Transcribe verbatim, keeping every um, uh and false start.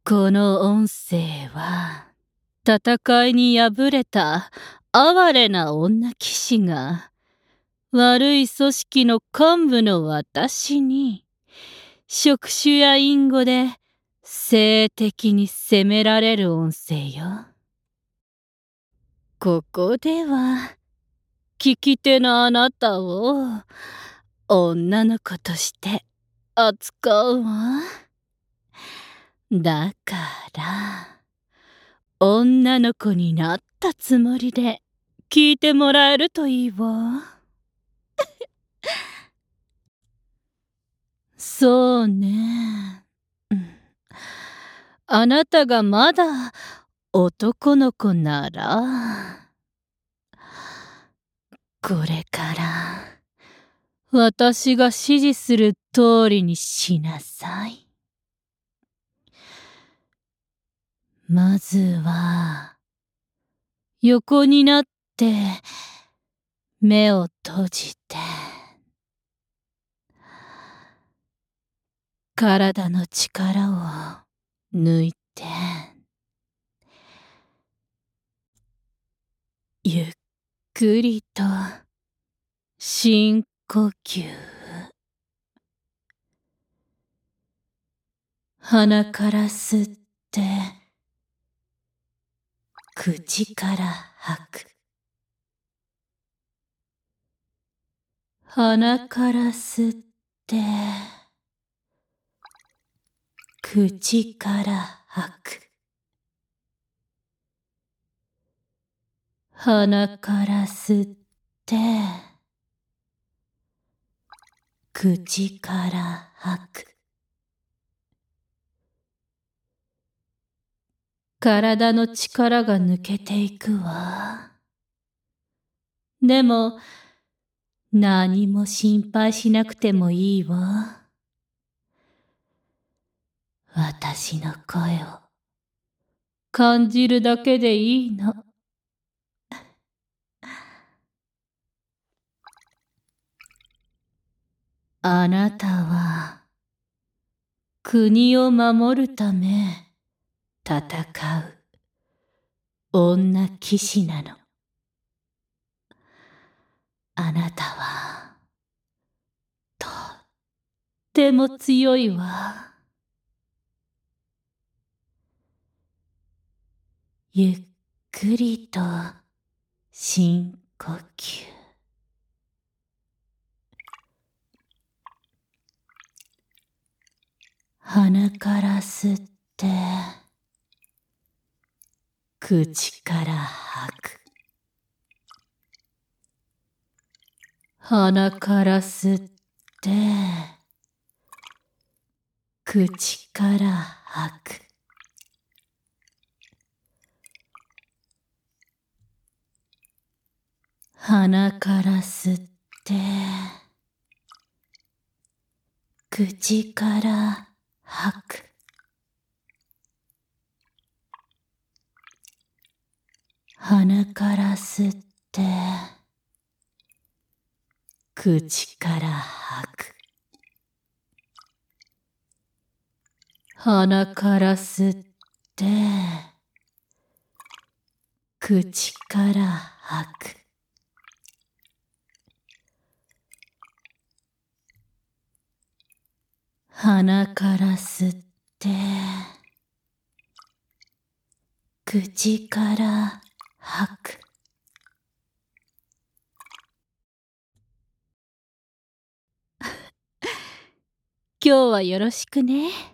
この音声は、戦いに敗れた哀れな女騎士が、悪い組織の幹部の私に、触手や隠語で性的に責められる音声よ。ここでは、聞き手のあなたを女の子として扱うわ。だから、女の子になったつもりで聞いてもらえるといいわ。そうね。あなたがまだ男の子なら、これから私が指示する通りにしなさい。まずは、横になって目を閉じて、体の力を抜いて、ゆっくりと深呼吸。鼻から吸って、口から吐く。鼻から吸って、口から吐く。鼻から吸って、口から吐く。体の力が抜けていくわ。でも、何も心配しなくてもいいわ。私の声を感じるだけでいいの。あなたは、国を守るため戦う女騎士なの。あなたは、とっても強いわ。ゆっくりと深呼吸。鼻から吸って、口から吐く。鼻から吸って、口から吐く。鼻から吸って、口から吐く。鼻から吸って、口から吐く。鼻から吸って、口から吐く。鼻から吸って、口から吐く。今日はよろしくね。